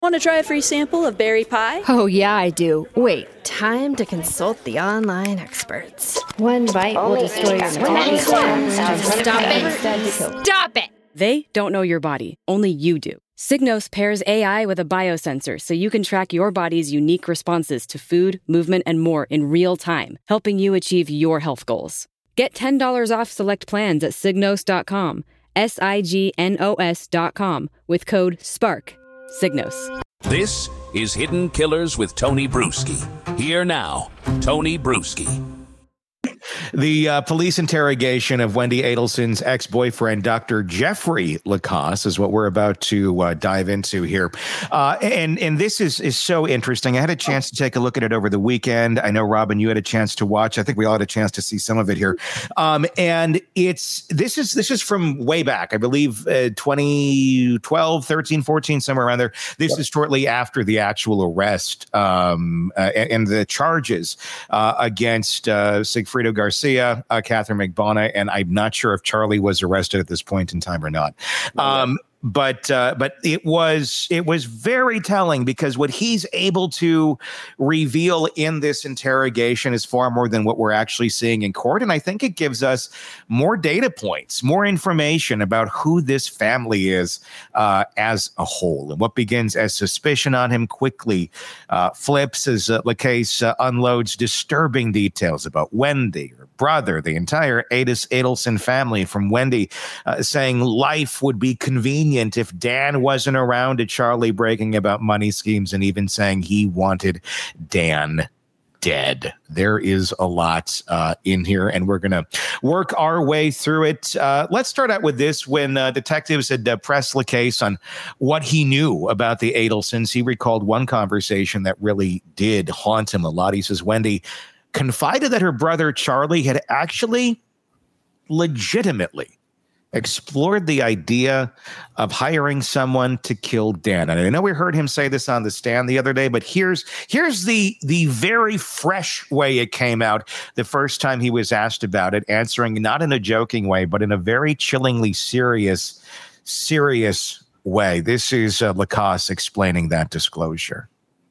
Want to try a free sample of berry pie? Oh, yeah, I do. Wait, time to consult the online experts. One bite will destroy your Stop it! Stop it! They don't know your body. Only you do. Signos pairs AI with a biosensor so you can track your body's unique responses to food, movement, and more in real time, helping you achieve your health goals. Get $10 off select plans at Signos.com, SIGNOS.com, with code SPARK. Signos. This is Hidden Killers with Tony Bruschi. Here now, Tony Bruschi. The police interrogation of Wendy Adelson's ex-boyfriend, Dr. Jeffrey Lacasse, is what we're about to dive into here. And this is so interesting. I had a chance to take a look at it over the weekend. I know, Robin, you had a chance to watch. I think we all had a chance to see some of it here. And this is from way back, I believe, 2012, 13, 14, somewhere around there. This is shortly after the actual arrest and the charges against Sigfredo Garcia, Catherine McBona, and I'm not sure if Charlie was arrested at this point in time or not. But it was very telling, because what he's able to reveal in this interrogation is far more than what we're actually seeing in court. And I think it gives us more data points, more information about who this family is as a whole. And what begins as suspicion on him quickly flips as Lacasse unloads disturbing details about Wendy, her brother, the entire Adelson family, from Wendy saying life would be convenient if Dan wasn't around, to Charlie breaking about money schemes and even saying he wanted Dan dead. There is a lot in here, and we're going to work our way through it. Let's start out with this. When detectives had pressed Lacasse on what he knew about the Adelsons, he recalled one conversation that really did haunt him a lot. He says Wendy confided that her brother Charlie had actually legitimately explored the idea of hiring someone to kill Dan. And I know we heard him say this on the stand the other day, but here's the very fresh way it came out the first time he was asked about it, answering not in a joking way, but in a very chillingly serious way. This is Lacasse explaining that disclosure.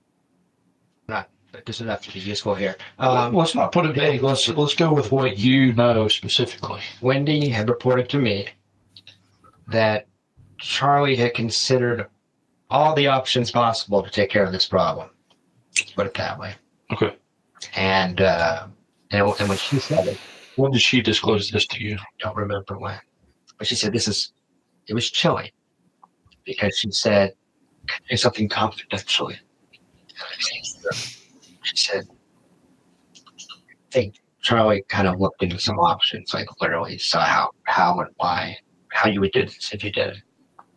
This is actually useful here. Let's not put it vague. Let's go with what you know specifically. Wendy had reported to me that Charlie had considered all the options possible to take care of this problem. Let's put it that way. Okay. And when she said it, when did she disclose this to you? I don't remember when, but she said it was chilling, because she said, "Can I say something confidentially?" She said, I think Charlie kind of looked into some options, like literally saw how and why, how you would do this if you did it.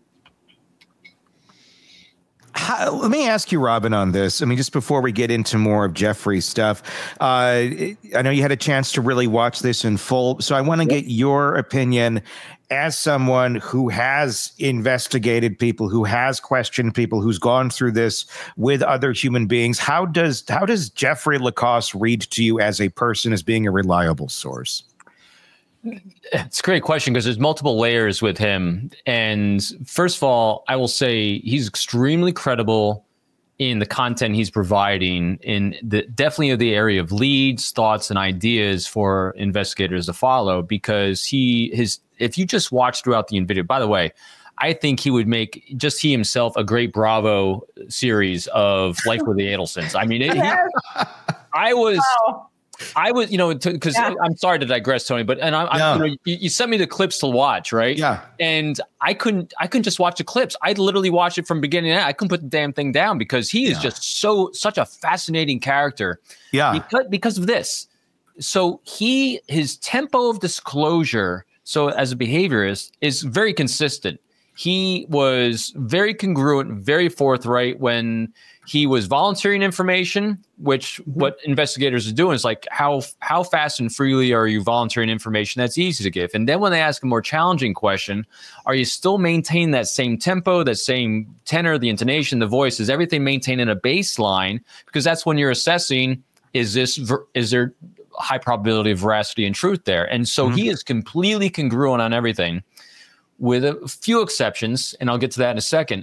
Let me ask you, Robin, on this. I mean, just before we get into more of Jeffrey's stuff, I know you had a chance to really watch this in full, so I want to get your opinion as someone who has investigated people, who has questioned people, who's gone through this with other human beings. How does Jeffrey Lacasse read to you as a person, as being a reliable source? It's a great question, because there's multiple layers with him. And first of all, I will say he's extremely credible in the content he's providing, in definitely the area of leads, thoughts, and ideas for investigators to follow, because if you just watch throughout the video, by the way, I think he would make just he himself a great Bravo series of Life with the Adelsons. I mean, I was, because I'm sorry to digress, Tony, but you sent me the clips to watch, right? Yeah. And I couldn't just watch the clips. I literally watched it from beginning to end. I couldn't put the damn thing down, because he is just such a fascinating character. Yeah. Because of this. So his tempo of disclosure, so as a behaviorist, is very consistent. He was very congruent, very forthright when he was volunteering information, which what investigators are doing is like, how fast and freely are you volunteering information that's easy to give? And then when they ask a more challenging question, are you still maintaining that same tempo, that same tenor, the intonation, the voice? Is everything maintained in a baseline? Because that's when you're assessing, is there high probability of veracity and truth there? And so he is completely congruent on everything, with a few exceptions, and I'll get to that in a second.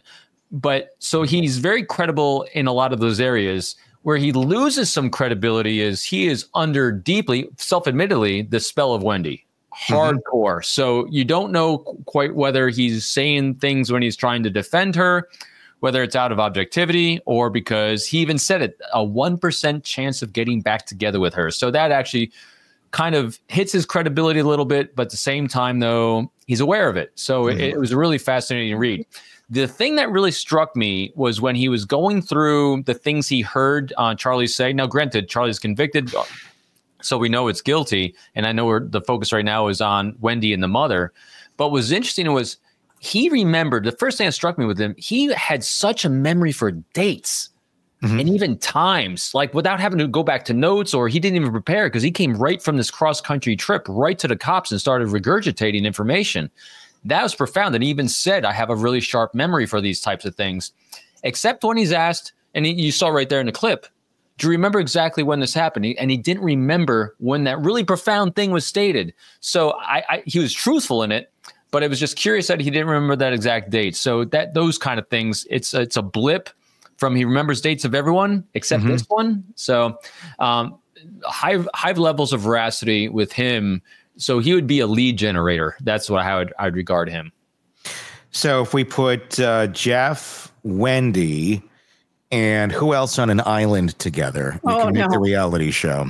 But so he's very credible in a lot of those areas. Where he loses some credibility is he is under deeply, self-admittedly, the spell of Wendy. Hardcore. So you don't know quite whether he's saying things when he's trying to defend her, whether it's out of objectivity or because he even said it, a 1% chance of getting back together with her. So that actually kind of hits his credibility a little bit, but at the same time, though, he's aware of it. So it was a really fascinating read. The thing that really struck me was when he was going through the things he heard Charlie say. Now, granted, Charlie's convicted, so we know it's guilty. And I know the focus right now is on Wendy and the mother. But what was interesting was he remembered, the first thing that struck me with him, he had such a memory for dates and even times, like without having to go back to notes, or he didn't even prepare because he came right from this cross-country trip right to the cops and started regurgitating information. That was profound. And he even said, I have a really sharp memory for these types of things, except when he's asked, and you saw right there in the clip, do you remember exactly when this happened? And he didn't remember when that really profound thing was stated. So he was truthful in it, but it was just curious that he didn't remember that exact date. So those kind of things, it's a blip from he remembers dates of everyone except this one. So high levels of veracity with him. So he would be a lead generator. That's how I'd regard him. So if we put Jeff, Wendy, and who else on an island together? We can make the reality show.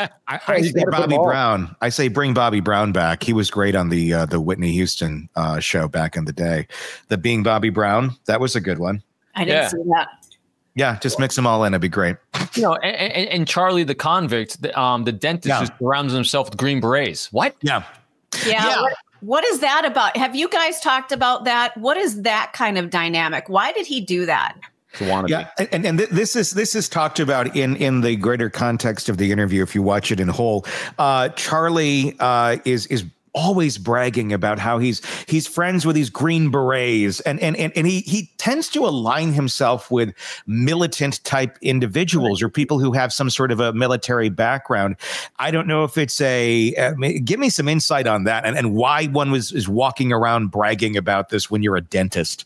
I say Bobby Brown. I say bring Bobby Brown back. He was great on the Whitney Houston show back in the day. The Being Bobby Brown, that was a good one. I didn't see that. Yeah, just mix them all in. It'd be great. You know, and Charlie the convict, the dentist who surrounds himself with Green Berets. What? Yeah. What is that about? Have you guys talked about that? What is that kind of dynamic? Why did he do that? Yeah, and this is talked about in the greater context of the interview. If you watch it in whole, Charlie is always bragging about how he's friends with these Green Berets, and he tends to align himself with militant type individuals or people who have some sort of a military background. I don't know if it's give me some insight on that and why one is walking around bragging about this when you're a dentist.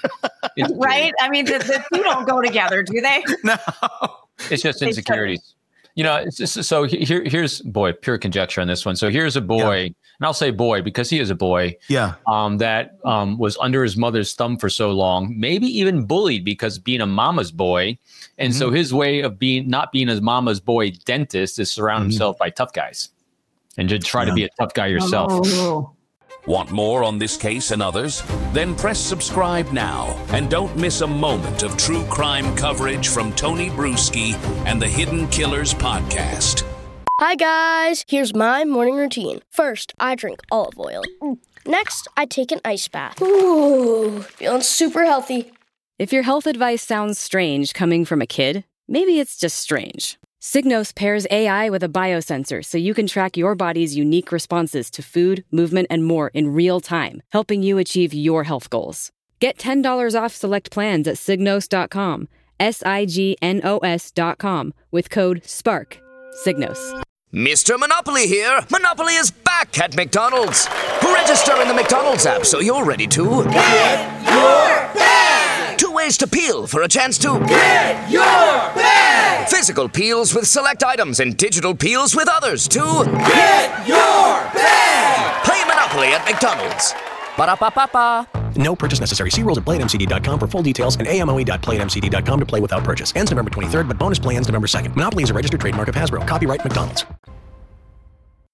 Right? I mean, the two don't go together, do they? No. It's just insecurities. You know, it's just, so here's pure conjecture on this one. So here's a boy, and I'll say boy because he is a boy. Yeah. That was under his mother's thumb for so long, maybe even bullied because being a mama's boy. And so his way of not being his mama's boy dentist is surround himself by tough guys and to try to be a tough guy yourself. Oh. Want more on this case and others? Then press subscribe now and don't miss a moment of true crime coverage from Tony Bruschi and the Hidden Killers podcast. Hi guys, here's my morning routine. First, I drink olive oil. Next, I take an ice bath. Ooh, feeling super healthy. If your health advice sounds strange coming from a kid, maybe it's just strange. Signos pairs AI with a biosensor so you can track your body's unique responses to food, movement, and more in real time, helping you achieve your health goals. Get $10 off select plans at Signos.com, SIGNOS.com, with code SPARK. Signos. Mr. Monopoly here. Monopoly is back at McDonald's. Register in the McDonald's app so you're ready to get your bag. 2 ways to peel for a chance to get your bag. Physical peels with select items and digital peels with others to get your bag. Play Monopoly at McDonald's. Ba-da-ba-ba-ba. No purchase necessary. See rules at playatmcd.com for full details and amoe.playatmcd.com to play without purchase. Ends November 23rd, but bonus play ends November 2nd. Monopoly is a registered trademark of Hasbro. Copyright McDonald's.